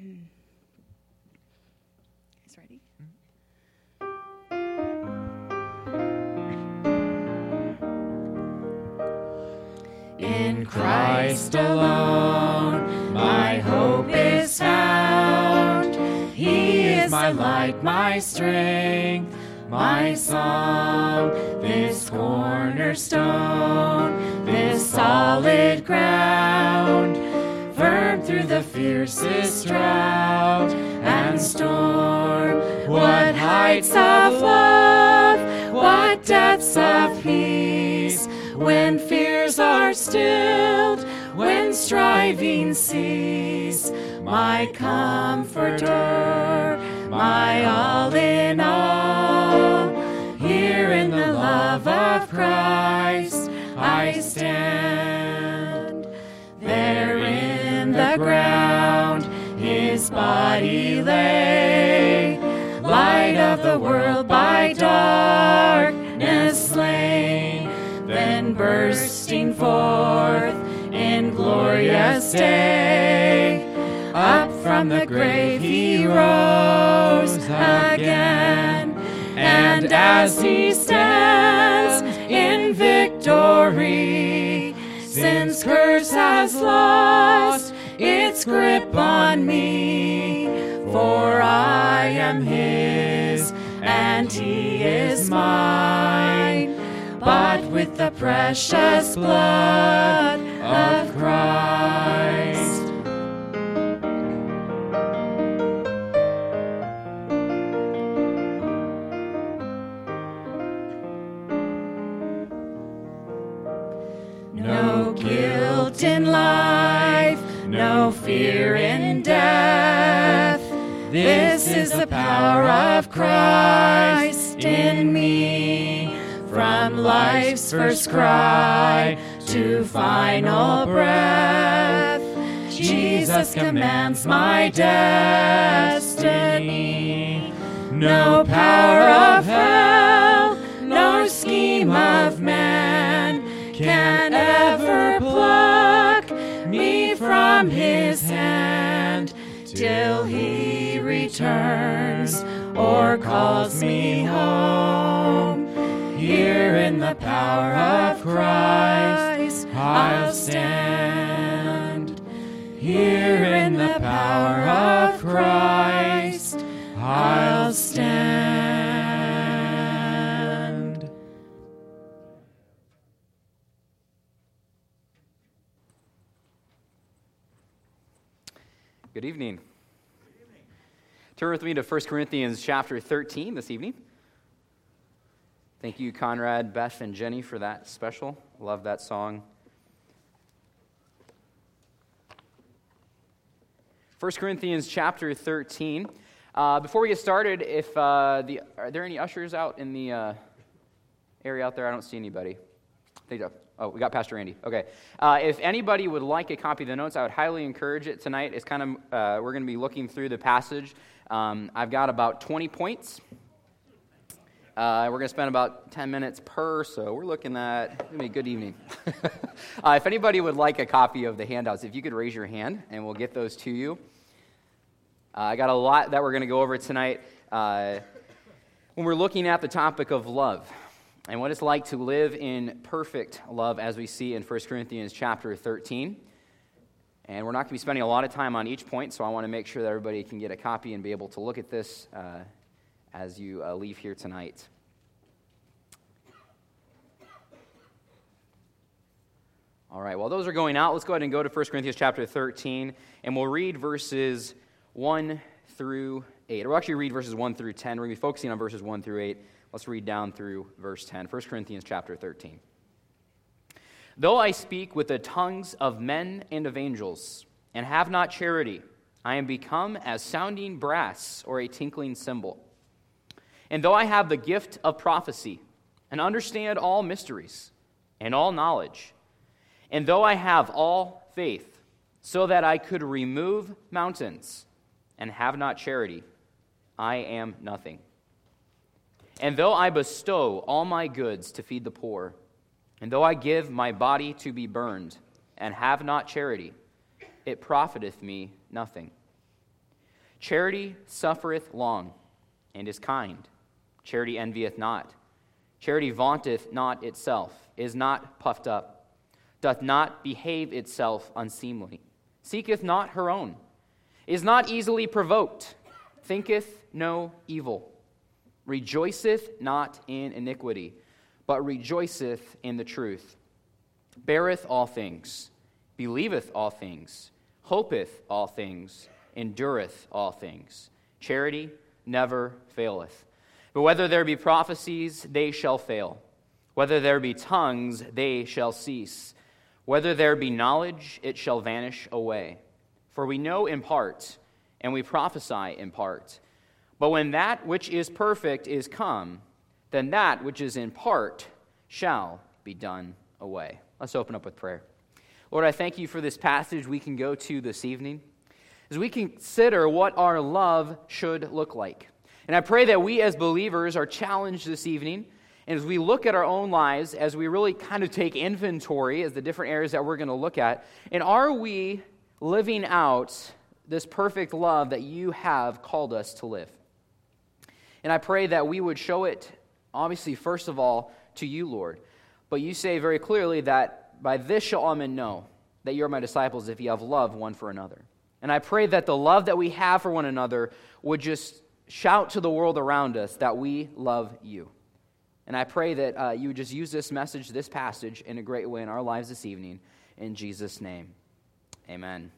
Guys ready? In Christ alone, my hope is found. He is my light, my strength, my song. This cornerstone, this solid ground, firm through the fiercest drought and storm. What heights of love, what depths of peace, when fears are stilled, when striving cease. My comforter, my all in all, here in the love of Christ I stand. There in the ground his body lay, light of the world by darkness slain, then bursting forth in glorious day, up from the grave he rose again. And as he stands in victory, sin's curse has lost its grip on me. For I am his and he is mine, bought with the precious blood of Christ. No guilt in life, no fear in death. This is the power of Christ in me. From life's first cry to final breath, Jesus commands my destiny. No power of hell, no scheme of man can ever pluck me from his hand, till he returns or calls me home. Here in the power of Christ I'll stand. Here in the power of Christ I'll stand. Good evening. Turn with me to 1 Corinthians chapter 13 this evening. Thank you, Conrad, Beth, and Jenny, for that special. Love that song. 1 Corinthians chapter 13. Before we get started, are there any ushers out in the area out there? I don't see anybody. Oh, we got Pastor Andy. Okay. If anybody would like a copy of the notes, I would highly encourage it tonight. It's kind of, we're going to be looking through the passage. I've got about 20 points. We're going to spend about 10 minutes per, so we're looking at, it's going to be a good evening. If anybody would like a copy of the handouts, if you could raise your hand, and we'll get those to you. I got a lot that we're going to go over tonight when we're looking at the topic of love and what it's like to live in perfect love, as we see in 1 Corinthians chapter 13. And we're not going to be spending a lot of time on each point, so I want to make sure that everybody can get a copy and be able to look at this as you leave here tonight. All right, while those are going out, let's go ahead and go to 1 Corinthians chapter 13, and we'll read verses 1 through 8. Or we'll actually read verses 1 through 10. We're going to be focusing on verses 1 through 8. Let's read down through verse 10. 1 Corinthians chapter 13. Though I speak with the tongues of men and of angels, and have not charity, I am become as sounding brass or a tinkling cymbal. And though I have the gift of prophecy, and understand all mysteries, and all knowledge, and though I have all faith, so that I could remove mountains, and have not charity, I am nothing. And though I bestow all my goods to feed the poor, and though I give my body to be burned, and have not charity, it profiteth me nothing. Charity suffereth long, and is kind. Charity envieth not. Charity vaunteth not itself, is not puffed up, doth not behave itself unseemly, seeketh not her own, is not easily provoked, thinketh no evil, rejoiceth not in iniquity, but rejoiceth in the truth, beareth all things, believeth all things, hopeth all things, endureth all things. Charity never faileth. But whether there be prophecies, they shall fail. Whether there be tongues, they shall cease. Whether there be knowledge, it shall vanish away. For we know in part, and we prophesy in part. But when that which is perfect is come, then that which is in part shall be done away. Let's open up with prayer. Lord, I thank you for this passage we can go to this evening as we consider what our love should look like. And I pray that we as believers are challenged this evening, and as we look at our own lives, as we really kind of take inventory as the different areas that we're going to look at, and are we living out this perfect love that you have called us to live? And I pray that we would show it, obviously, first of all, to you, Lord. But you say very clearly that by this shall all men know that you are my disciples if you have love one for another. And I pray that the love that we have for one another would just shout to the world around us that we love you. And I pray that you would just use this message, this passage, in a great way in our lives this evening. In Jesus' name, amen.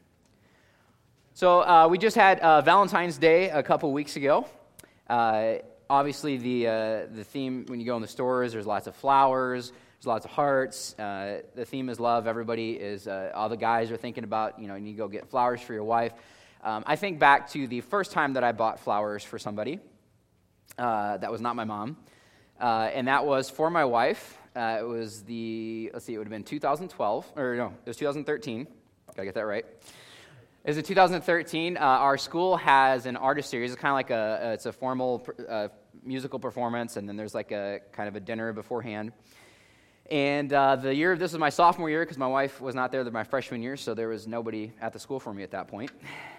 So we just had Valentine's Day a couple weeks ago. Obviously, the theme when you go in the stores, there's lots of flowers, there's lots of hearts. The theme is love. Everybody is, all the guys are thinking about, you need to go get flowers for your wife. I think back to the first time that I bought flowers for somebody. That was not my mom. And that was for my wife. It was it would have been 2012, or no, it was 2013. Gotta get that right. It was in 2013. Our school has an artist series. It's kind of like it's a formal musical performance, and then there's like a kind of a dinner beforehand. And this was my sophomore year because my wife was not there my freshman year, so there was nobody at the school for me at that point.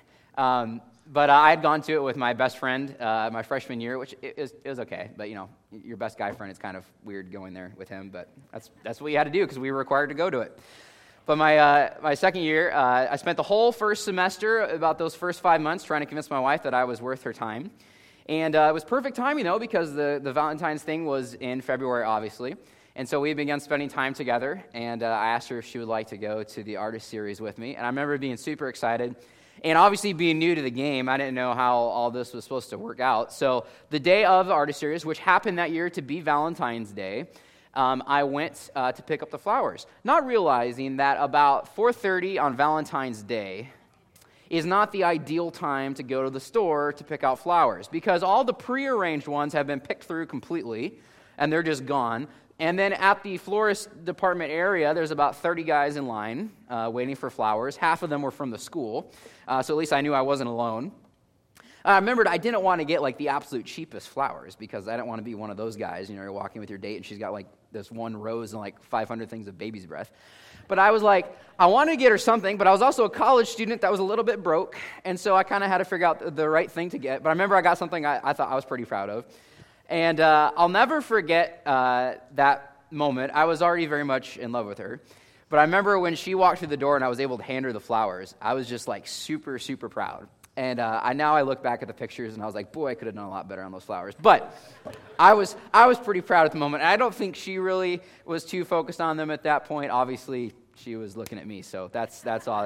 But I had gone to it with my best friend my freshman year, which it was okay. But, your best guy friend, it's kind of weird going there with him. But that's what you had to do because we were required to go to it. But my second year, I spent the whole first semester, about those first 5 months, trying to convince my wife that I was worth her time. And it was perfect timing, though, because the Valentine's thing was in February, obviously. And so we began spending time together, and I asked her if she would like to go to the artist series with me. And I remember being super excited. And obviously, being new to the game, I didn't know how all this was supposed to work out. So the day of the artist series, which happened that year to be Valentine's Day, I went to pick up the flowers, not realizing that about 4:30 on Valentine's Day is not the ideal time to go to the store to pick out flowers, because all the prearranged ones have been picked through completely, and they're just gone. And then at the florist department area, there's about 30 guys in line waiting for flowers. Half of them were from the school, so at least I knew I wasn't alone. I remembered I didn't want to get like the absolute cheapest flowers because I didn't want to be one of those guys. You're walking with your date and she's got like this one rose and like 500 things of baby's breath. But I was like, I wanted to get her something, but I was also a college student that was a little bit broke, and so I kind of had to figure out the right thing to get. But I remember I got something I thought I was pretty proud of. And I'll never forget that moment. I was already very much in love with her. But I remember when she walked through the door and I was able to hand her the flowers, I was just like super, super proud. And now I look back at the pictures and I was like, boy, I could have done a lot better on those flowers. But I was pretty proud at the moment. And I don't think she really was too focused on them at that point. Obviously, she was looking at me, so that's all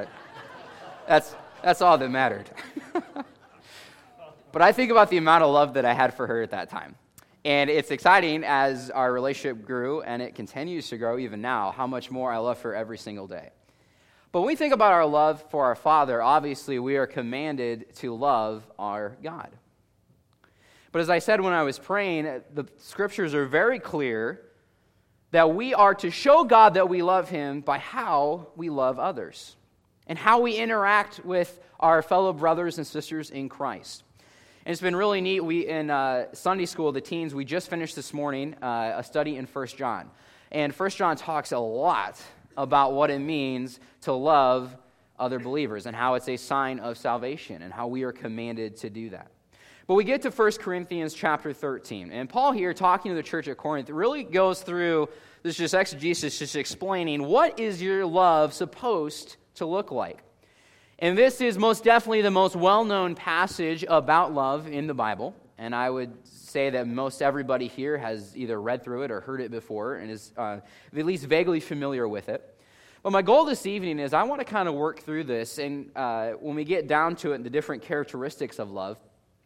that mattered. But I think about the amount of love that I had for her at that time. And it's exciting as our relationship grew, and it continues to grow even now, how much more I love her every single day. But when we think about our love for our Father, obviously we are commanded to love our God. But as I said when I was praying, the scriptures are very clear that we are to show God that we love Him by how we love others and how we interact with our fellow brothers and sisters in Christ. And it's been really neat. We in Sunday school, the teens, we just finished this morning a study in 1 John. And 1 John talks a lot about what it means to love other believers and how it's a sign of salvation and how we are commanded to do that. But we get to 1 Corinthians chapter 13, and Paul here, talking to the church at Corinth, really goes through this just exegesis, just explaining what is your love supposed to look like. And this is most definitely the most well-known passage about love in the Bible, and I would say that most everybody here has either read through it or heard it before and is at least vaguely familiar with it. But my goal this evening is I want to kind of work through this, and when we get down to it and the different characteristics of love,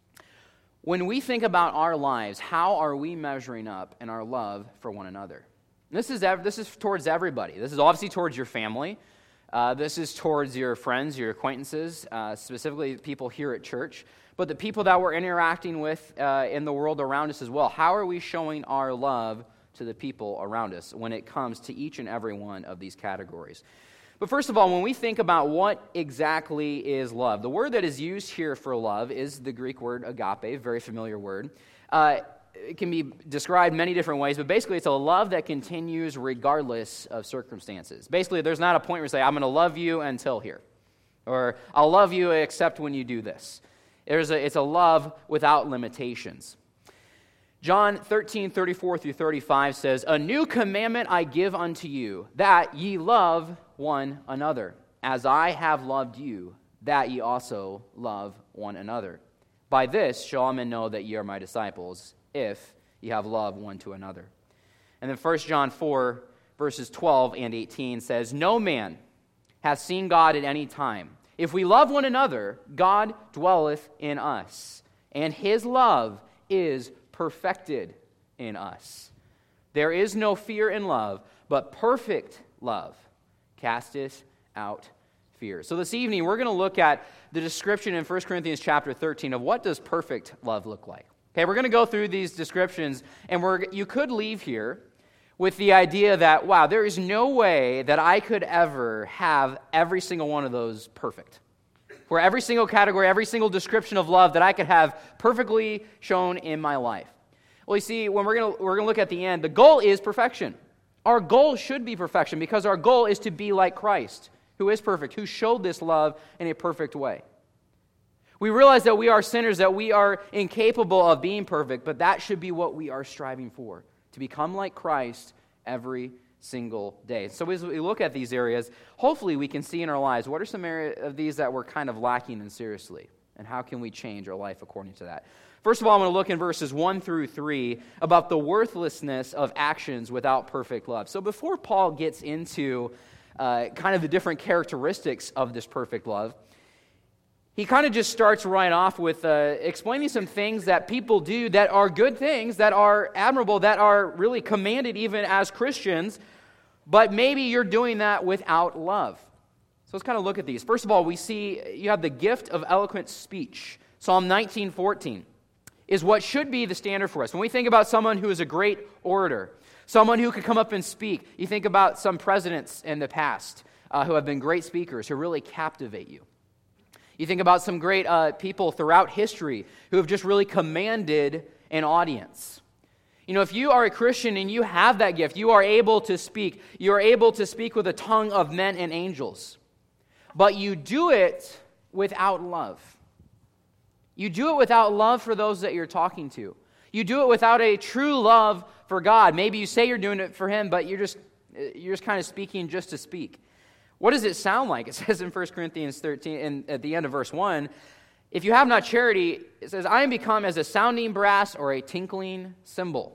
when we think about our lives, how are we measuring up in our love for one another? And this is towards everybody. This is obviously towards your family. This is towards your friends, your acquaintances, specifically people here at church, but the people that we're interacting with in the world around us as well. How are we showing our love to the people around us when it comes to each and every one of these categories? But first of all, when we think about what exactly is love, the word that is used here for love is the Greek word agape, very familiar word. It can be described many different ways, but basically it's a love that continues regardless of circumstances. Basically, there's not a point where you say, I'm going to love you until here, or I'll love you except when you do this. It's a love without limitations. John 13:34-35 says, "A new commandment I give unto you, that ye love one another, as I have loved you, that ye also love one another. By this shall all men know that ye are my disciples, if ye have love one to another." And then 1 John 4, verses 12 and 18 says, "No man hath seen God at any time. If we love one another, God dwelleth in us, and his love is perfected in us. There is no fear in love, but perfect love casteth out fear." So this evening, we're going to look at the description in 1 Corinthians chapter 13 of what does perfect love look like. Okay, we're going to go through these descriptions, and you could leave here with the idea that, wow, there is no way that I could ever have every single one of those perfect. Where every single category, every single description of love that I could have perfectly shown in my life. Well, you see, when we're going to look at the end, the goal is perfection. Our goal should be perfection because our goal is to be like Christ, who is perfect, who showed this love in a perfect way. We realize that we are sinners, that we are incapable of being perfect, but that should be what we are striving for, to become like Christ every single day. So as we look at these areas, hopefully we can see in our lives what are some areas of these that we're kind of lacking in seriously, and how can we change our life according to that. First of all, I'm going to look in verses 1-3 about the worthlessness of actions without perfect love. So before Paul gets into kind of the different characteristics of this perfect love, he kind of just starts right off with explaining some things that people do that are good things, that are admirable, that are really commanded even as Christians, but maybe you're doing that without love. So let's kind of look at these. First of all, we see you have the gift of eloquent speech. Psalm 19:14 is what should be the standard for us. When we think about someone who is a great orator, someone who could come up and speak, you think about some presidents in the past who have been great speakers, who really captivate you. You think about some great people throughout history who have just really commanded an audience. You know, if you are a Christian and you have that gift, you are able to speak. You are able to speak with the tongue of men and angels. But you do it without love. You do it without love for those that you're talking to. You do it without a true love for God. Maybe you say you're doing it for Him, but you're just kind of speaking just to speak. What does it sound like? It says in 1 Corinthians 13, and at the end of verse 1, if you have not charity, it says, I am become as a sounding brass or a tinkling cymbal.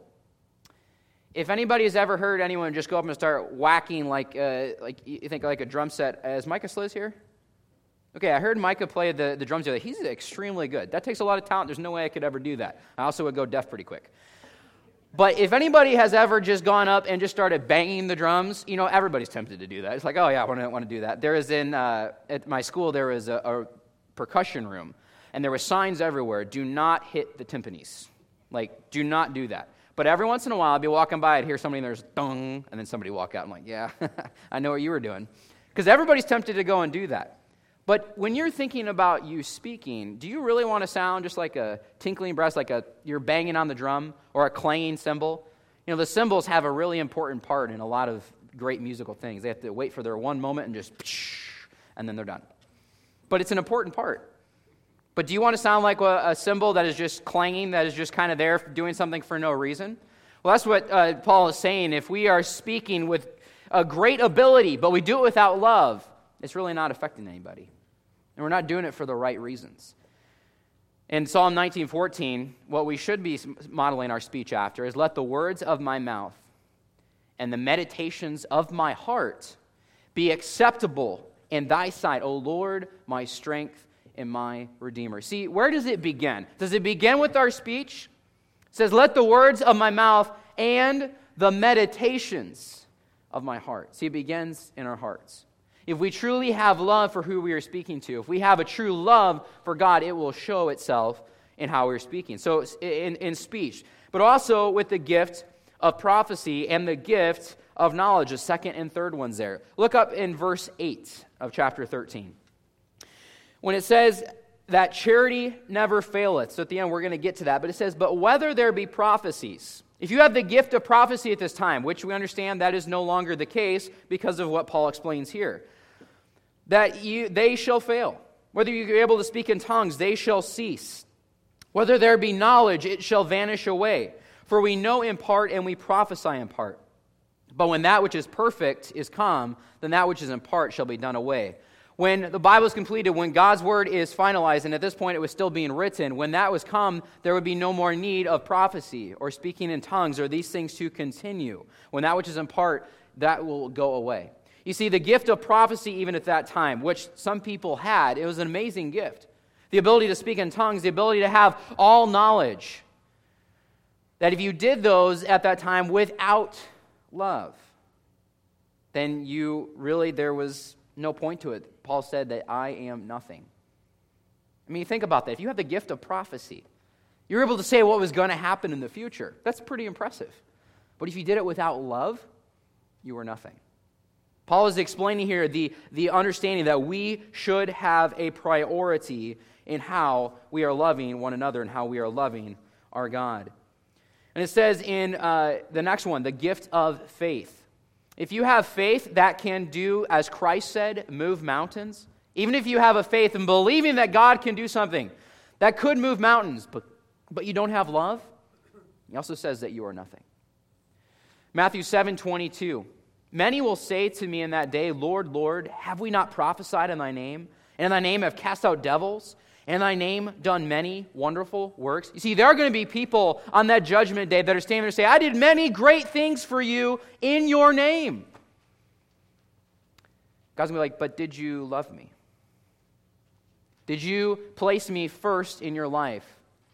If anybody has ever heard anyone just go up and start whacking like you think like a drum set, is Micah Sliz here? Okay, I heard Micah play the drums the other day. He's extremely good. That takes a lot of talent. There's no way I could ever do that. I also would go deaf pretty quick. But if anybody has ever just gone up and just started banging the drums, you know, everybody's tempted to do that. It's like, oh yeah, I want to do that. There is at my school, there was a percussion room, and there were signs everywhere, do not hit the timpanis. Like, do not do that. But every once in a while, I'd be walking by, I'd hear somebody, and there's dong, and then somebody walk out. I'm like, yeah, I know what you were doing. Because everybody's tempted to go and do that. But when you're thinking about you speaking, do you really want to sound just like a tinkling brass, like you're banging on the drum, or a clanging cymbal? You know, the cymbals have a really important part in a lot of great musical things. They have to wait for their one moment and just, and then they're done. But it's an important part. But do you want to sound like a cymbal that is just clanging, that is just kind of there doing something for no reason? Well, that's what Paul is saying. If we are speaking with a great ability, but we do it without love, it's really not affecting anybody. And we're not doing it for the right reasons. In Psalm 19:14, what we should be modeling our speech after is, let the words of my mouth and the meditations of my heart be acceptable in thy sight, O Lord, my strength and my Redeemer. See, where does it begin? Does it begin with our speech? It says, let the words of my mouth and the meditations of my heart. See, it begins in our hearts. If we truly have love for who we are speaking to, if we have a true love for God, it will show itself in how we're speaking. So in speech, but also with the gift of prophecy and the gift of knowledge, the second and third ones there. Look up in verse 8 of chapter 13. When it says that charity never faileth, so at the end we're going to get to that, but it says, but whether there be prophecies, if you have the gift of prophecy at this time, which we understand that is no longer the case because of what Paul explains here, that they shall fail. Whether you are able to speak in tongues, they shall cease. Whether there be knowledge, it shall vanish away. For we know in part and we prophesy in part. But when that which is perfect is come, then that which is in part shall be done away. When the Bible is completed, when God's word is finalized, and at this point it was still being written, when that was come, there would be no more need of prophecy or speaking in tongues or these things to continue. When that which is in part, that will go away. You see, the gift of prophecy even at that time, which some people had, it was an amazing gift. The ability to speak in tongues, the ability to have all knowledge. That if you did those at that time without love, then there was no point to it. Paul said that I am nothing. I mean, think about that. If you have the gift of prophecy, you're able to say what was going to happen in the future. That's pretty impressive. But if you did it without love, you were nothing. Paul is explaining here the understanding that we should have a priority in how we are loving one another and how we are loving our God. And it says in the next one, the gift of faith. If you have faith that can do, as Christ said, move mountains, even if you have a faith in believing that God can do something that could move mountains, but you don't have love, he also says that you are nothing. Matthew 7:22. Many will say to me in that day, Lord, Lord, have we not prophesied in thy name? And in thy name have cast out devils? And in thy name done many wonderful works? You see, there are going to be people on that judgment day that are standing there and say, I did many great things for you in your name. God's going to be like, but did you love me? Did you place me first in your life?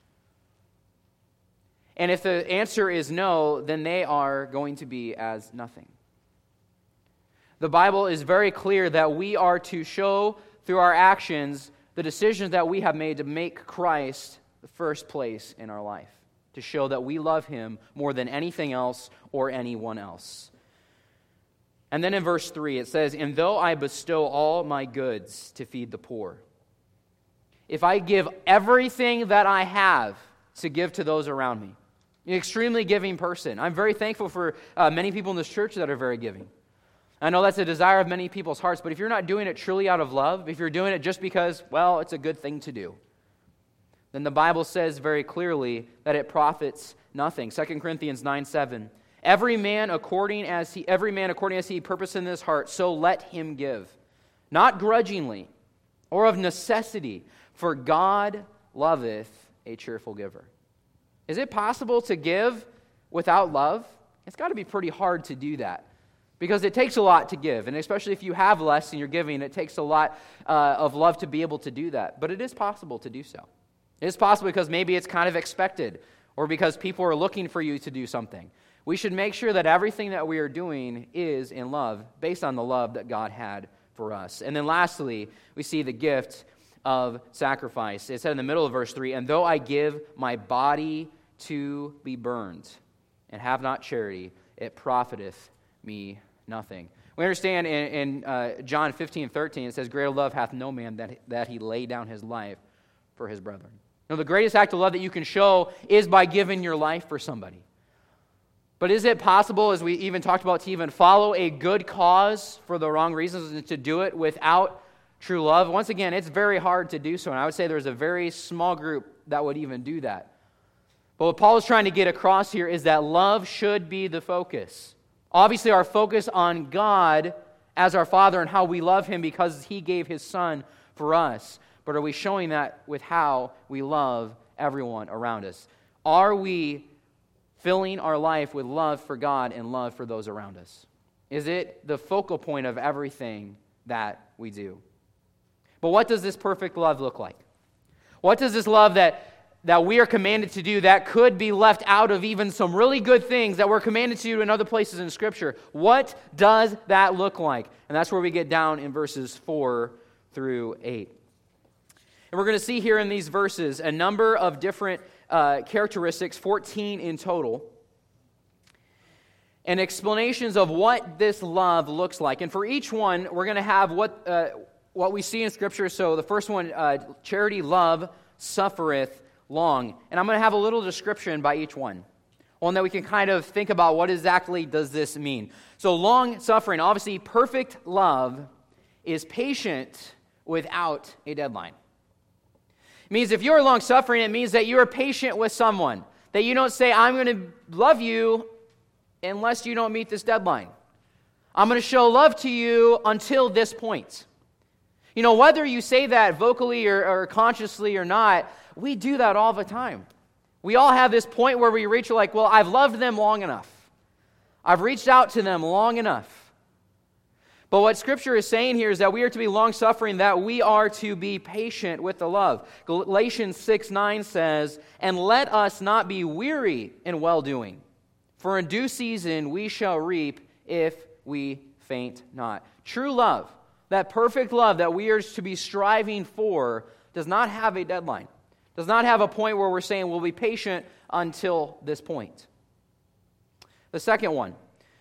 And if the answer is no, then they are going to be as nothing. The Bible is very clear that we are to show through our actions the decisions that we have made to make Christ the first place in our life, to show that we love him more than anything else or anyone else. And then in verse 3 it says, and though I bestow all my goods to feed the poor, if I give everything that I have to give to those around me, an extremely giving person. I'm very thankful for many people in this church that are very giving. I know that's a desire of many people's hearts, but if you're not doing it truly out of love, if you're doing it just because, well, it's a good thing to do, then the Bible says very clearly that it profits nothing. 2 Corinthians 9:7. Every man according as he purposed in his heart, so let him give, not grudgingly or of necessity, for God loveth a cheerful giver. Is it possible to give without love? It's got to be pretty hard to do that. Because it takes a lot to give, and especially if you have less and you're giving, it takes a lot of love to be able to do that. But it is possible to do so. It is possible because maybe it's kind of expected, or because people are looking for you to do something. We should make sure that everything that we are doing is in love, based on the love that God had for us. And then lastly, we see the gift of sacrifice. It said in the middle of verse 3, and though I give my body to be burned, and have not charity, it profiteth me nothing. We understand in John 15:13, it says, greater love hath no man that he lay down his life for his brethren. Now, the greatest act of love that you can show is by giving your life for somebody. But is it possible, as we even talked about, to even follow a good cause for the wrong reasons and to do it without true love. Once again, it's very hard to do so, and I would say there's a very small group that would even do that. But what Paul is trying to get across here is that love should be the focus. Obviously, our focus on God as our Father and how we love Him because He gave His Son for us. But are we showing that with how we love everyone around us? Are we filling our life with love for God and love for those around us? Is it the focal point of everything that we do? But what does this perfect love look like? What does this love that we are commanded to do that could be left out of even some really good things that we're commanded to do in other places in Scripture? What does that look like? And that's where we get down in verses 4 through 8. And we're going to see here in these verses a number of different characteristics, 14 in total, and explanations of what this love looks like. And for each one, we're going to have what we see in Scripture. So the first one, charity, love, suffereth long. And I'm going to have a little description by each one that we can kind of think about what exactly does this mean. So long suffering, obviously perfect love is patient without a deadline. It means if you're long suffering, it means that you are patient with someone. That you don't say, I'm going to love you unless you don't meet this deadline. I'm going to show love to you until this point. You know, whether you say that vocally or consciously or not, we do that all the time. We all have this point where we reach like, well, I've loved them long enough. I've reached out to them long enough. But what Scripture is saying here is that we are to be long-suffering, that we are to be patient with the love. Galatians 6:9 says, and let us not be weary in well-doing, for in due season we shall reap if we faint not. True love, that perfect love that we are to be striving for, does not have a deadline. Does not have a point where we're saying we'll be patient until this point. The second one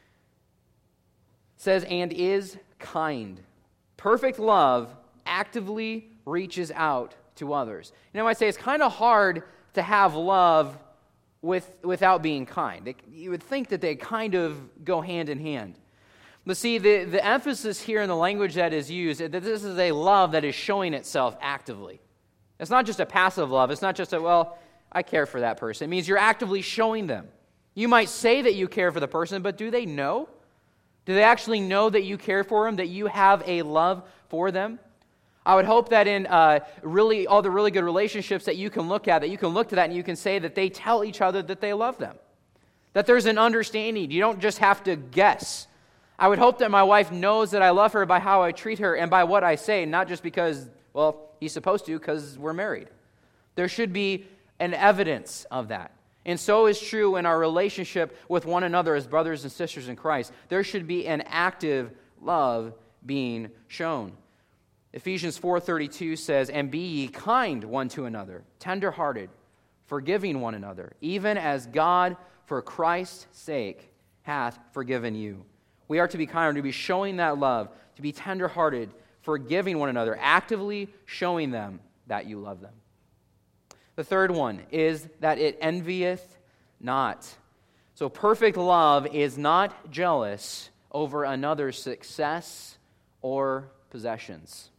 says, and is kind. Perfect love actively reaches out to others. You know, I might say it's kind of hard to have love without being kind. You would think that they kind of go hand in hand. But see, the emphasis here in the language that is used, that this is a love that is showing itself actively. It's not just a passive love. It's not just I care for that person. It means you're actively showing them. You might say that you care for the person, but do they know? Do they actually know that you care for them, that you have a love for them? I would hope that in really all the really good relationships that you can look at, that you can look to that and you can say that they tell each other that they love them, that there's an understanding. You don't just have to guess. I would hope that my wife knows that I love her by how I treat her and by what I say, not just because, he's supposed to because we're married. There should be an evidence of that. And so is true in our relationship with one another as brothers and sisters in Christ. There should be an active love being shown. Ephesians 4:32 says, and be ye kind one to another, tender-hearted, forgiving one another, even as God for Christ's sake hath forgiven you. We are to be kind, to be showing that love, to be tender-hearted, forgiving one another, actively showing them that you love them. The third one is that it envieth not. So perfect love is not jealous over another's success or possessions.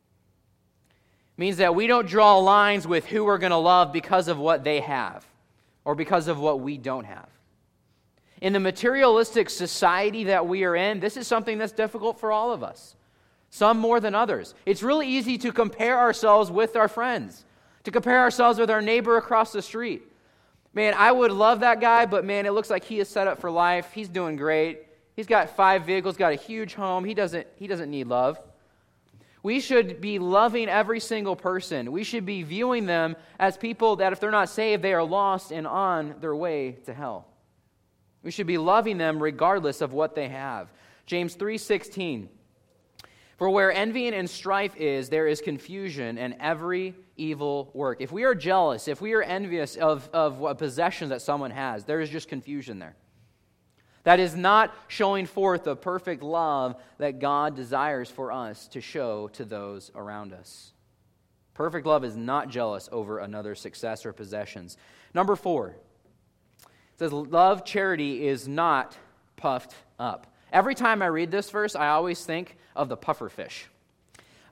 It means that we don't draw lines with who we're going to love because of what they have or because of what we don't have. In the materialistic society that we are in, this is something that's difficult for all of us, some more than others. It's really easy to compare ourselves with our friends, to compare ourselves with our neighbor across the street. Man, I would love that guy, but man, it looks like he is set up for life. He's doing great. He's got 5 vehicles, got a huge home. He doesn't need love. We should be loving every single person. We should be viewing them as people that if they're not saved, they are lost and on their way to hell. We should be loving them regardless of what they have. James 3:16. For where envy and strife is, there is confusion and every evil work. If we are jealous, if we are envious of what possessions that someone has, there is just confusion there. That is not showing forth the perfect love that God desires for us to show to those around us. Perfect love is not jealous over another's success or possessions. Number 4, it says, love, charity is not puffed up. Every time I read this verse, I always think of the puffer fish.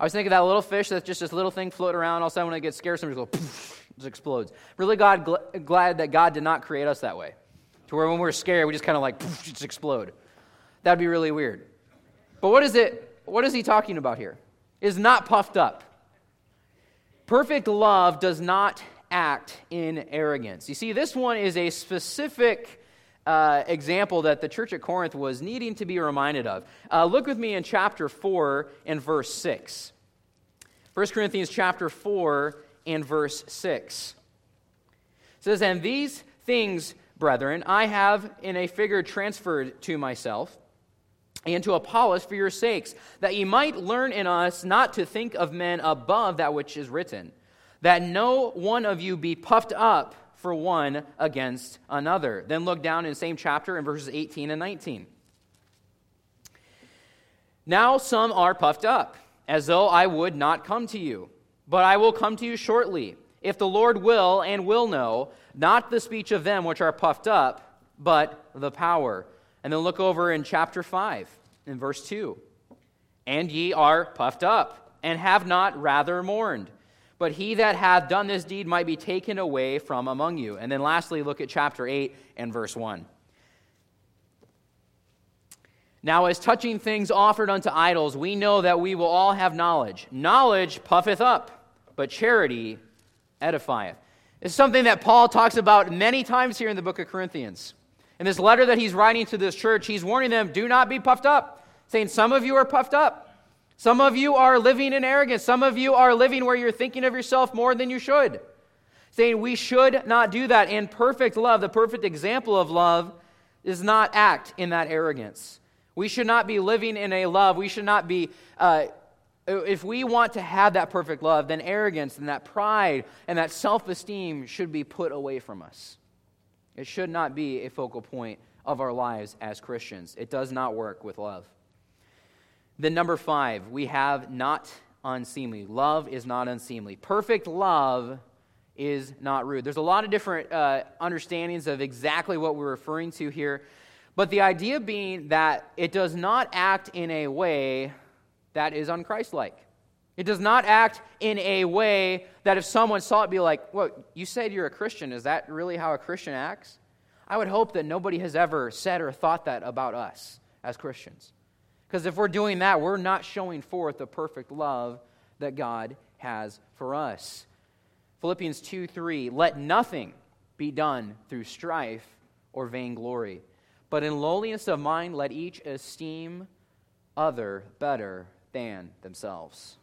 I was thinking of that little fish that's just this little thing floating around. All of a sudden when it gets scared, somebody goes, poof, it just explodes. Really glad that God did not create us that way, to where when we're scared, we just kind of like, poof, just explode. That'd be really weird. But what is he talking about here? Is not puffed up. Perfect love does not act in arrogance. You see, this one is a specific example that the church at Corinth was needing to be reminded of. Look with me in chapter 4 and verse 6. 1 Corinthians chapter 4 and verse 6. It says, "And these things, brethren, I have in a figure transferred to myself, and to Apollos for your sakes, that ye might learn in us not to think of men above that which is written, that no one of you be puffed up for one against another." Then look down in the same chapter in verses 18 and 19. "Now some are puffed up, as though I would not come to you, but I will come to you shortly, if the Lord will and will know, not the speech of them which are puffed up, but the power." And then look over in chapter 5, in verse 2. "And ye are puffed up, and have not rather mourned. But he that hath done this deed might be taken away from among you." And then lastly, look at chapter 8 and verse 1. "Now as touching things offered unto idols, we know that we will all have knowledge. Knowledge puffeth up, but charity edifieth." It's something that Paul talks about many times here in the book of Corinthians. In this letter that he's writing to this church, he's warning them, do not be puffed up, saying some of you are puffed up. Some of you are living in arrogance. Some of you are living where you're thinking of yourself more than you should. Saying we should not do that. And perfect love, the perfect example of love, does not act in that arrogance. We should not be living in a love. We should not be, if we want to have that perfect love, then arrogance and that pride and that self-esteem should be put away from us. It should not be a focal point of our lives as Christians. It does not work with love. Then number 5, we have not unseemly. Love is not unseemly. Perfect love is not rude. There's a lot of different understandings of exactly what we're referring to here, but the idea being that it does not act in a way that is unchristlike. It does not act in a way that if someone saw it, be like, well, you said you're a Christian. Is that really how a Christian acts? I would hope that nobody has ever said or thought that about us as Christians. Because if we're doing that, we're not showing forth the perfect love that God has for us. Philippians 2:3, "Let nothing be done through strife or vainglory, but in lowliness of mind let each esteem other better than themselves."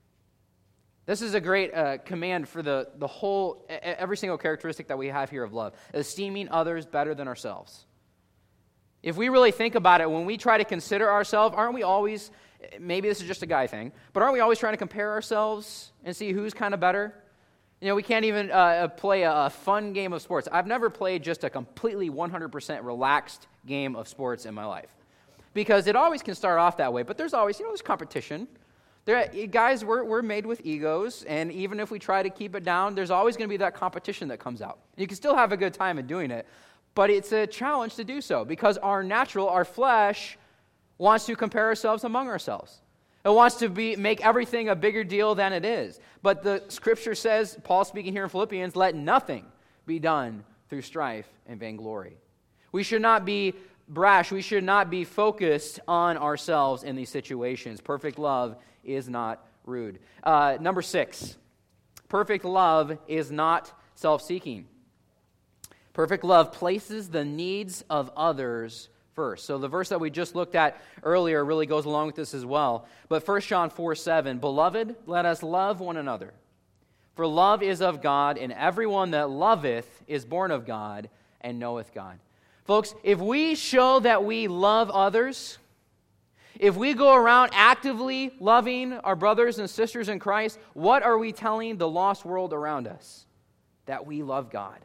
This is a great command for the whole, every single characteristic that we have here of love. Esteeming others better than ourselves. If we really think about it, when we try to consider ourselves, aren't we always, maybe this is just a guy thing, but aren't we always trying to compare ourselves and see who's kind of better? You know, we can't even play a fun game of sports. I've never played just a completely 100% relaxed game of sports in my life. Because it always can start off that way, but there's always, there's competition. Guys, we're made with egos, and even if we try to keep it down, there's always going to be that competition that comes out. You can still have a good time in doing it, but it's a challenge to do so because our flesh wants to compare ourselves among ourselves. It wants to make everything a bigger deal than it is. But the Scripture says, Paul speaking here in Philippians, let nothing be done through strife and vainglory. We should not be brash. We should not be focused on ourselves in these situations. Perfect love is not rude. Number 6, perfect love is not self-seeking. Perfect love places the needs of others first. So the verse that we just looked at earlier really goes along with this as well. But 1 John 4:7, "Beloved, let us love one another. For love is of God, and everyone that loveth is born of God and knoweth God." Folks, if we show that we love others, if we go around actively loving our brothers and sisters in Christ, what are we telling the lost world around us? That we love God.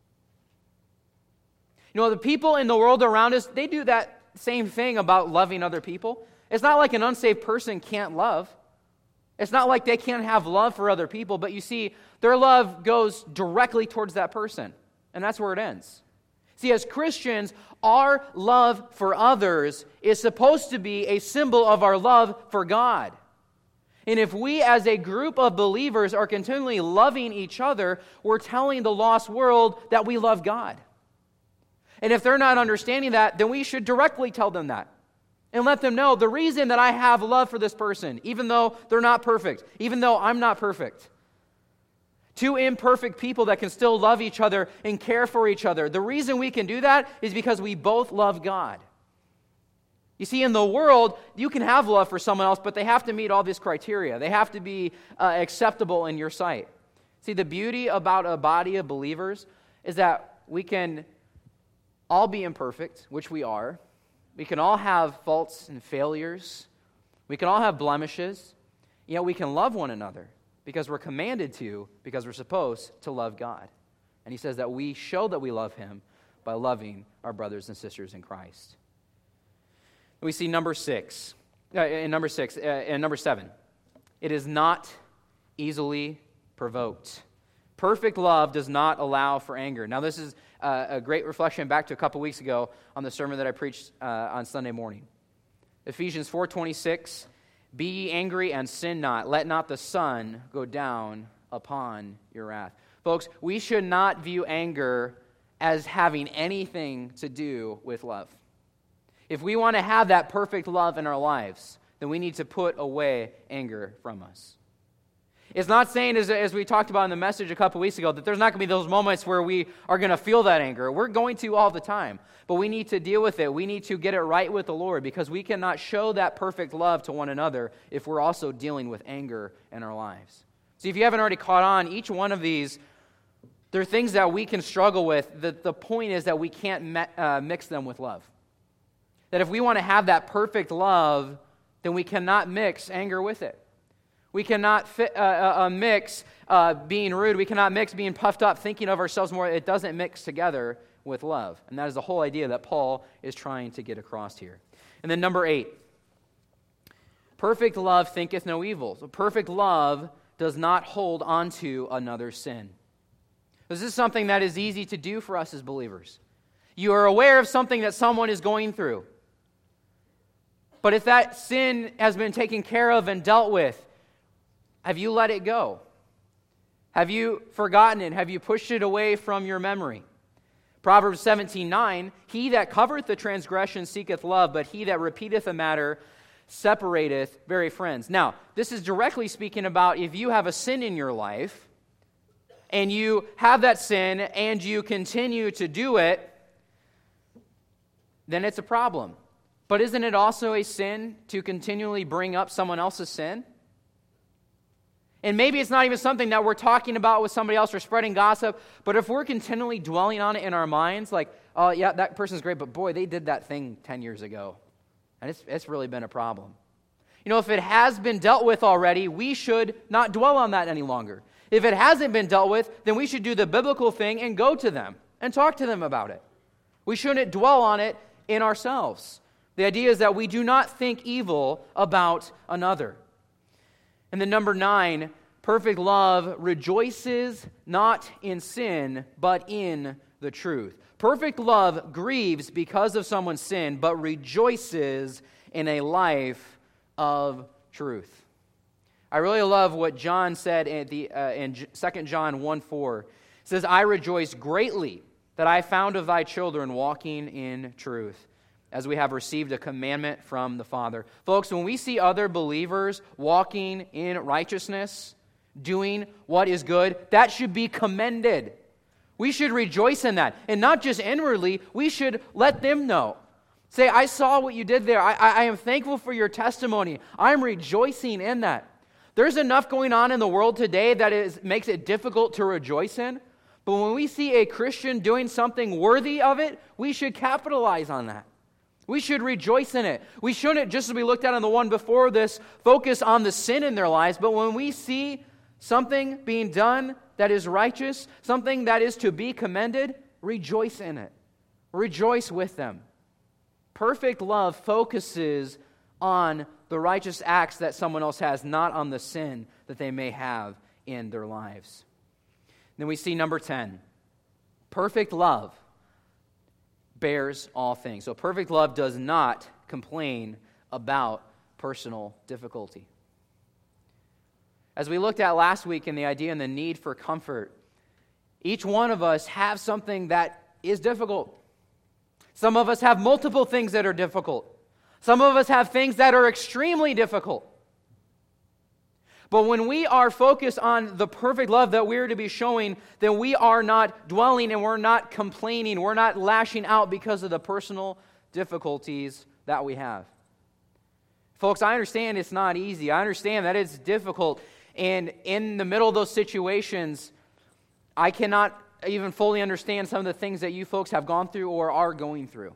The people in the world around us, they do that same thing about loving other people. It's not like an unsaved person can't love. It's not like they can't have love for other people, but you see, their love goes directly towards that person, and that's where it ends. See, as Christians, our love for others is supposed to be a symbol of our love for God. And if we as a group of believers are continually loving each other, we're telling the lost world that we love God. And if they're not understanding that, then we should directly tell them that. And let them know the reason that I have love for this person, even though they're not perfect, even though I'm not perfect. Two imperfect people that can still love each other and care for each other. The reason we can do that is because we both love God. You see, in the world, you can have love for someone else, but they have to meet all these criteria. They have to be acceptable in your sight. See, the beauty about a body of believers is that we can all be imperfect, which we are. We can all have faults and failures. We can all have blemishes. Yet we can love one another because we're commanded to, because we're supposed to love God. And he says that we show that we love him by loving our brothers and sisters in Christ. We see number 7. It is not easily provoked. Perfect love does not allow for anger. Now, this is a great reflection back to a couple weeks ago on the sermon that I preached on Sunday morning. Ephesians 4:26, be ye angry and sin not. Let not the sun go down upon your wrath. Folks, we should not view anger as having anything to do with love. If we want to have that perfect love in our lives, then we need to put away anger from us. It's not saying, as we talked about in the message a couple weeks ago, that there's not going to be those moments where we are going to feel that anger. We're going to all the time. But we need to deal with it. We need to get it right with the Lord because we cannot show that perfect love to one another if we're also dealing with anger in our lives. See, if you haven't already caught on, each one of these, they're things that we can struggle with. The point is that we can't mix them with love. That if we want to have that perfect love, then we cannot mix anger with it. We cannot mix being rude. We cannot mix being puffed up, thinking of ourselves more. It doesn't mix together with love. And that is the whole idea that Paul is trying to get across here. And then number 8, perfect love thinketh no evil. So perfect love does not hold onto another's sin. This is something that is easy to do for us as believers. You are aware of something that someone is going through. But if that sin has been taken care of and dealt with, have you let it go? Have you forgotten it? Have you pushed it away from your memory? Proverbs 17:9, he that covereth the transgression seeketh love, but he that repeateth a matter separateth very friends. Now, this is directly speaking about if you have a sin in your life, and you have that sin, and you continue to do it, then it's a problem. But isn't it also a sin to continually bring up someone else's sin? And maybe it's not even something that we're talking about with somebody else or spreading gossip, but if we're continually dwelling on it in our minds, like, oh, yeah, that person's great, but boy, they did that thing 10 years ago, and it's really been a problem. You know, if it has been dealt with already, we should not dwell on that any longer. If it hasn't been dealt with, then we should do the biblical thing and go to them and talk to them about it. We shouldn't dwell on it in ourselves. The idea is that we do not think evil about another. And then number 9, perfect love rejoices not in sin, but in the truth. Perfect love grieves because of someone's sin, but rejoices in a life of truth. I really love what John said in 2 John 1:4. It says, I rejoice greatly that I found of thy children walking in truth, as we have received a commandment from the Father. Folks, when we see other believers walking in righteousness, doing what is good, that should be commended. We should rejoice in that. And not just inwardly, we should let them know. Say, I saw what you did there. I am thankful for your testimony. I'm rejoicing in that. There's enough going on in the world today that makes it difficult to rejoice in. But when we see a Christian doing something worthy of it, we should capitalize on that. We should rejoice in it. We shouldn't, just as we looked at on the one before this, focus on the sin in their lives. But when we see something being done that is righteous, something that is to be commended, rejoice in it. Rejoice with them. Perfect love focuses on the righteous acts that someone else has, not on the sin that they may have in their lives. Then we see number 10. Perfect love bears all things. So perfect love does not complain about personal difficulty. As we looked at last week in the idea and the need for comfort, each one of us have something that is difficult. Some of us have multiple things that are difficult. Some of us have things that are extremely difficult. But when we are focused on the perfect love that we're to be showing, then we are not dwelling and we're not complaining. We're not lashing out because of the personal difficulties that we have. Folks, I understand it's not easy. I understand that it's difficult. And in the middle of those situations, I cannot even fully understand some of the things that you folks have gone through or are going through.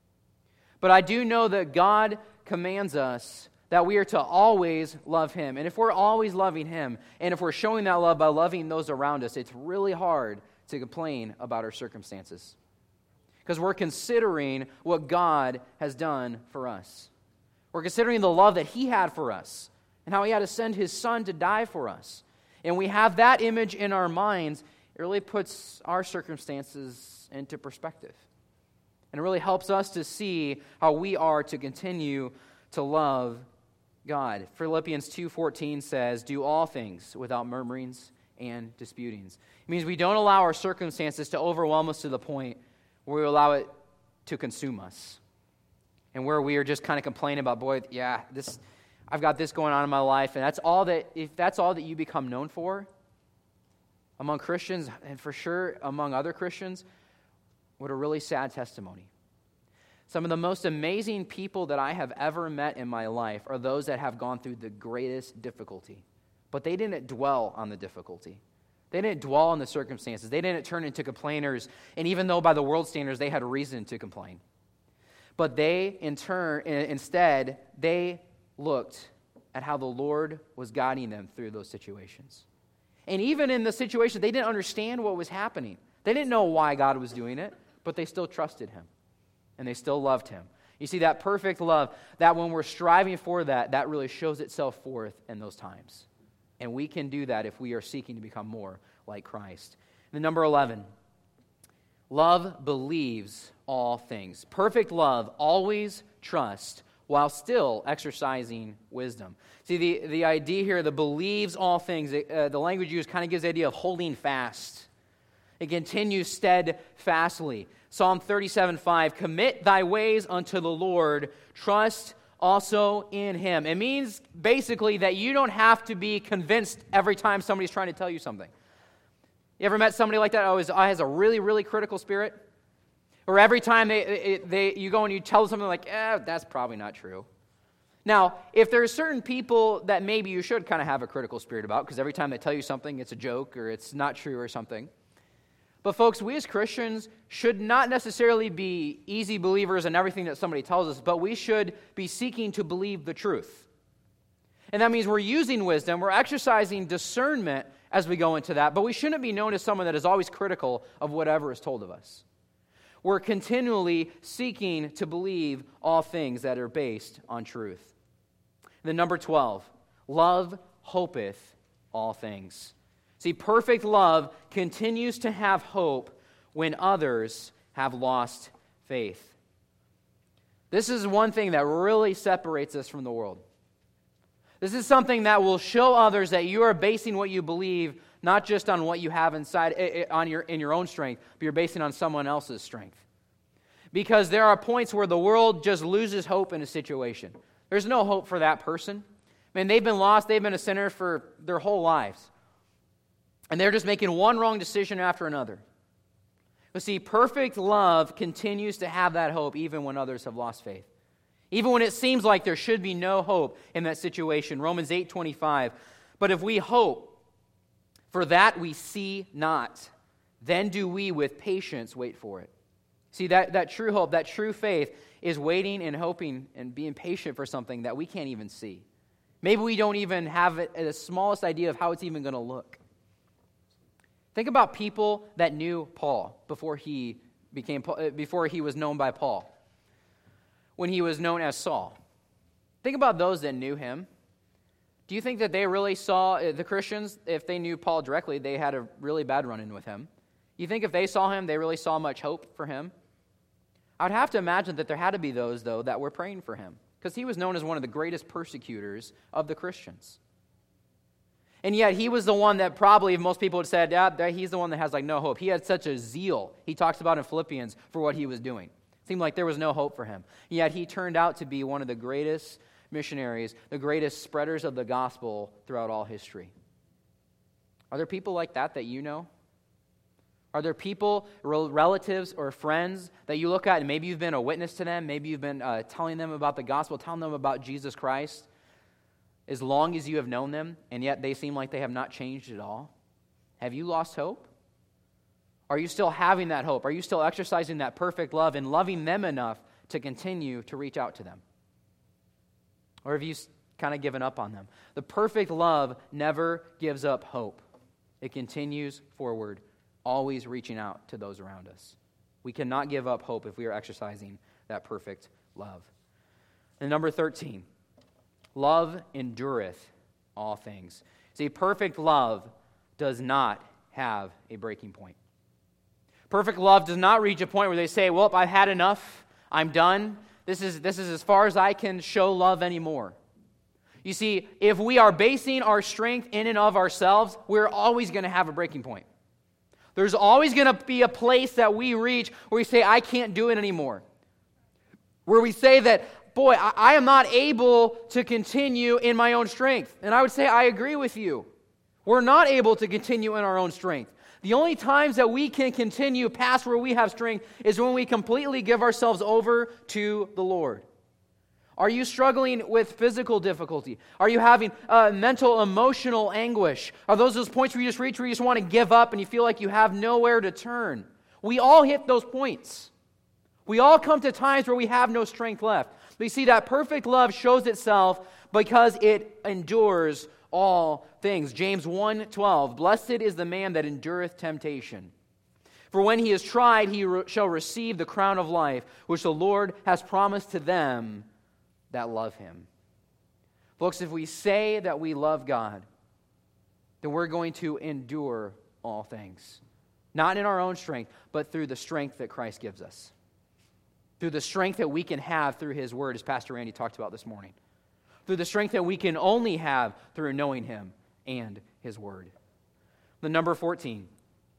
But I do know that God commands us that we are to always love Him. And if we're always loving Him, and if we're showing that love by loving those around us, it's really hard to complain about our circumstances. Because we're considering what God has done for us. We're considering the love that He had for us, and how He had to send His Son to die for us. And we have that image in our minds. It really puts our circumstances into perspective. And it really helps us to see how we are to continue to love God. Philippians 2:14 says, "Do all things without murmurings and disputings." It means we don't allow our circumstances to overwhelm us to the point where we allow it to consume us. And where we are just kind of complaining about, boy, yeah, I've got this going on in my life, and if that's all that you become known for, among Christians, and for sure among other Christians, what a really sad testimony. Some of the most amazing people that I have ever met in my life are those that have gone through the greatest difficulty. But they didn't dwell on the difficulty. They didn't dwell on the circumstances. They didn't turn into complainers, and even though by the world standards they had reason to complain. But they, instead, they looked at how the Lord was guiding them through those situations. And even in the situation, they didn't understand what was happening. They didn't know why God was doing it, but they still trusted Him. And they still loved Him. You see, that perfect love, that when we're striving for that really shows itself forth in those times. And we can do that if we are seeking to become more like Christ. And then number 11, love believes all things. Perfect love always trusts while still exercising wisdom. See, the idea here, the believes all things, the language used kind of gives the idea of holding fast. It continues steadfastly. Psalm 37:5, "Commit thy ways unto the Lord, trust also in Him." It means basically that you don't have to be convinced every time somebody's trying to tell you something. You ever met somebody like that who has a really, really critical spirit? Or every time you go and you tell something like, that's probably not true. Now, if there are certain people that maybe you should kind of have a critical spirit about, because every time they tell you something, it's a joke or it's not true or something. But folks, we as Christians should not necessarily be easy believers in everything that somebody tells us, but we should be seeking to believe the truth. And that means we're using wisdom, we're exercising discernment as we go into that, but we shouldn't be known as someone that is always critical of whatever is told of us. We're continually seeking to believe all things that are based on truth. And then number 12, love hopeth all things. See, perfect love continues to have hope when others have lost faith. This is one thing that really separates us from the world. This is something that will show others that you are basing what you believe not just on what you have inside in your own strength, but you're basing on someone else's strength. Because there are points where the world just loses hope in a situation. There's no hope for that person. Man, they've been lost, they've been a sinner for their whole lives. And they're just making one wrong decision after another. But see, perfect love continues to have that hope even when others have lost faith. Even when it seems like there should be no hope in that situation. Romans 8:25, "But if we hope for that we see not, then do we with patience wait for it." See, that true hope, that true faith is waiting and hoping and being patient for something that we can't even see. Maybe we don't even have the smallest idea of how it's even going to look. Think about people that knew Paul before he was known by Paul, when he was known as Saul. Think about those that knew him. Do you think that they really saw, the Christians, if they knew Paul directly, they had a really bad run-in with him? You think if they saw him, they really saw much hope for him? I would have to imagine that there had to be those, though, that were praying for him, because he was known as one of the greatest persecutors of the Christians. And yet he was the one that probably most people would say, yeah, he's the one that has like no hope. He had such a zeal, he talks about in Philippians, for what he was doing. It seemed like there was no hope for him. Yet he turned out to be one of the greatest missionaries, the greatest spreaders of the gospel throughout all history. Are there people like that you know? Are there people, relatives or friends that you look at and maybe you've been a witness to them, maybe you've been telling them about the gospel, telling them about Jesus Christ as long as you have known them, and yet they seem like they have not changed at all? Have you lost hope? Are you still having that hope? Are you still exercising that perfect love and loving them enough to continue to reach out to them? Or have you kind of given up on them? The perfect love never gives up hope. It continues forward, always reaching out to those around us. We cannot give up hope if we are exercising that perfect love. And number 13, love endureth all things. See, perfect love does not have a breaking point. Perfect love does not reach a point where they say, well, I've had enough, I'm done. This is as far as I can show love anymore. You see, if we are basing our strength in and of ourselves, we're always going to have a breaking point. There's always going to be a place that we reach where we say, I can't do it anymore. Where we say that, boy, I am not able to continue in my own strength. And I would say, I agree with you. We're not able to continue in our own strength. The only times that we can continue past where we have strength is when we completely give ourselves over to the Lord. Are you struggling with physical difficulty? Are you having mental, emotional anguish? Are those points where you just reach where you just want to give up and you feel like you have nowhere to turn? We all hit those points. We all come to times where we have no strength left. But you see, that perfect love shows itself because it endures all things. James 1:12, blessed is the man that endureth temptation. For when he is tried, he shall receive the crown of life, which the Lord has promised to them that love him. Folks, if we say that we love God, then we're going to endure all things. Not in our own strength, but through the strength that Christ gives us. Through the strength that we can have through his word, as Pastor Randy talked about this morning. Through the strength that we can only have through knowing him and his word. The number 14,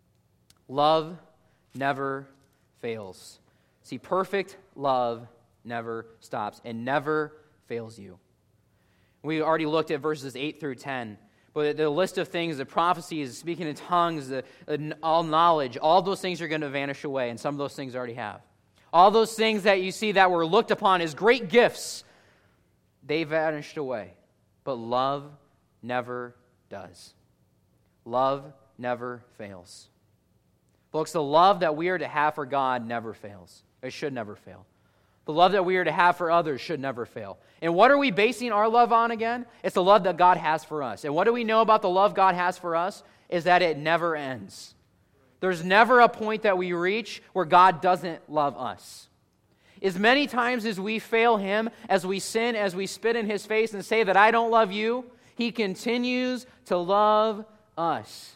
love never fails. See, perfect love never stops and never fails you. We already looked at verses 8 through 10, but the list of things, the prophecies, speaking in tongues, all knowledge, all those things are going to vanish away, and some of those things already have. All those things that you see that were looked upon as great gifts, they vanished away. But love never does. Love never fails. Folks, the love that we are to have for God never fails. It should never fail. The love that we are to have for others should never fail. And what are we basing our love on again? It's the love that God has for us. And what do we know about the love God has for us? Is that it never ends. There's never a point that we reach where God doesn't love us. As many times as we fail him, as we sin, as we spit in his face and say that I don't love you, he continues to love us.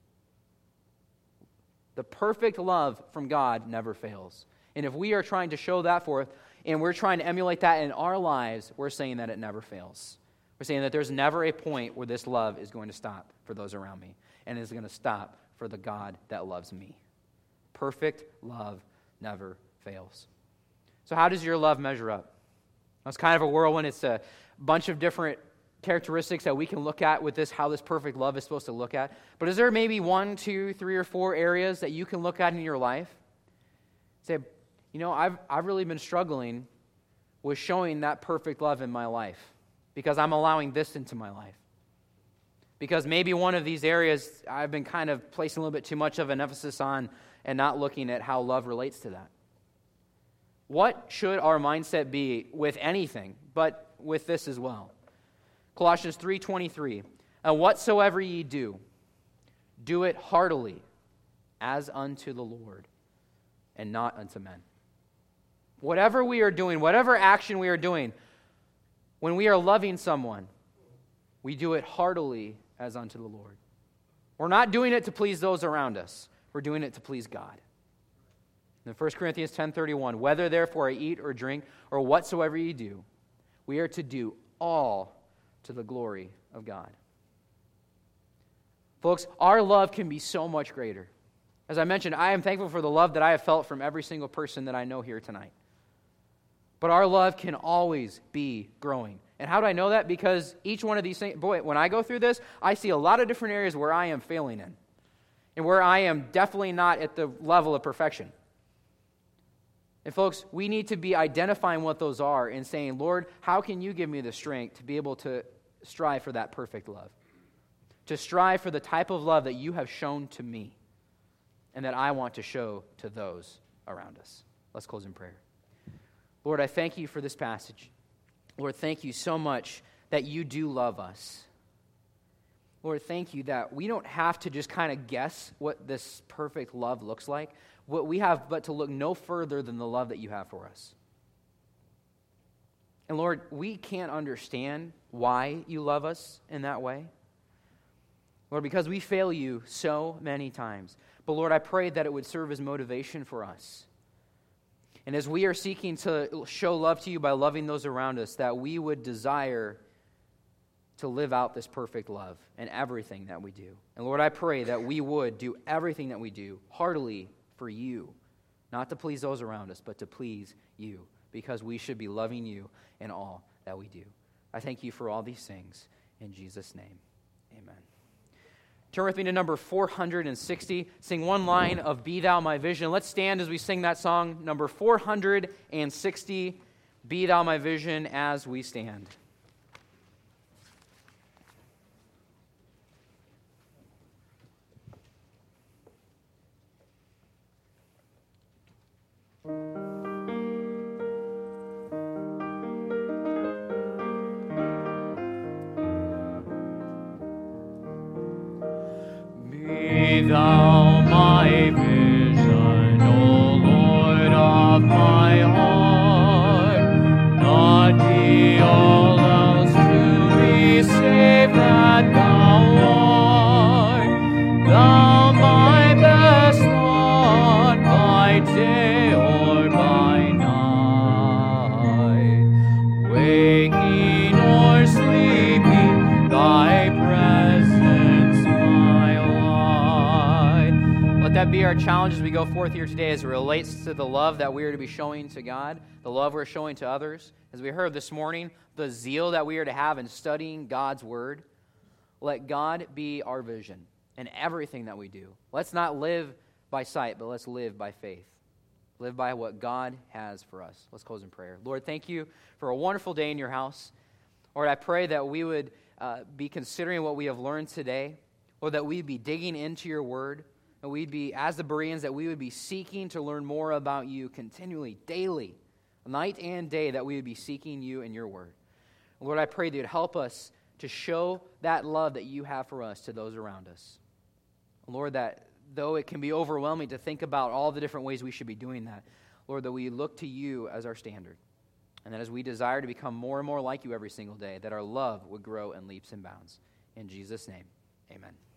The perfect love from God never fails. And if we are trying to show that forth, and we're trying to emulate that in our lives, we're saying that it never fails. We're saying that there's never a point where this love is going to stop for those around me, and is going to stop for the God that loves me. Perfect love never fails. So how does your love measure up? It's kind of a whirlwind. It's a bunch of different characteristics that we can look at with this, how this perfect love is supposed to look at. But is there maybe 1, 2, 3, or 4 areas that you can look at in your life? Say, you know, I've really been struggling with showing that perfect love in my life because I'm allowing this into my life. Because maybe one of these areas I've been kind of placing a little bit too much of an emphasis on and not looking at how love relates to that. What should our mindset be with anything, but with this as well? Colossians 3:23, and whatsoever ye do, do it heartily, as unto the Lord, and not unto men. Whatever we are doing, whatever action we are doing, when we are loving someone, we do it heartily as unto the Lord. We're not doing it to please those around us. We're doing it to please God. In 1 Corinthians 10:31, whether therefore I eat or drink or whatsoever ye do, we are to do all to the glory of God. Folks, our love can be so much greater. As I mentioned, I am thankful for the love that I have felt from every single person that I know here tonight. But our love can always be growing. And how do I know that? Because each one of these things, boy, when I go through this, I see a lot of different areas where I am failing in. And where I am definitely not at the level of perfection. And folks, we need to be identifying what those are and saying, Lord, how can you give me the strength to be able to strive for that perfect love? To strive for the type of love that you have shown to me and that I want to show to those around us. Let's close in prayer. Lord, I thank you for this passage. Lord, thank you so much that you do love us. Lord, thank you that we don't have to just kind of guess what this perfect love looks like. What we have but to look no further than the love that you have for us. And Lord, we can't understand why you love us in that way. Lord, because we fail you so many times. But Lord, I pray that it would serve as motivation for us. And as we are seeking to show love to you by loving those around us, that we would desire to live out this perfect love in everything that we do. And Lord, I pray that we would do everything that we do heartily for you, not to please those around us, but to please you, because we should be loving you in all that we do. I thank you for all these things. In Jesus' name, amen. Turn with me to number 460. Sing one line of Be Thou My Vision. Let's stand as we sing that song, number 460, Be Thou My Vision, as we stand. Be thou my vision, O Lord of my heart, not be all else to me save that thou art. Thou my best thought by day or by night, waking or sleeping, thy presence my light. Let that be our challenge as we go forth here today as it relates to the love that we are to be showing to God, the love we're showing to others. As we heard this morning, the zeal that we are to have in studying God's Word. Let God be our vision in everything that we do. Let's not live by sight, but let's live by faith. Live by what God has for us. Let's close in prayer. Lord, thank you for a wonderful day in your house. Lord, I pray that we would be considering what we have learned today, or that we'd be digging into your word, and we'd be, as the Bereans, that we would be seeking to learn more about you continually, daily, night and day, that we would be seeking you and your word. Lord, I pray that you'd help us to show that love that you have for us to those around us. Lord, that though it can be overwhelming to think about all the different ways we should be doing that, Lord, that we look to you as our standard. And that as we desire to become more and more like you every single day, that our love would grow in leaps and bounds. In Jesus' name, amen.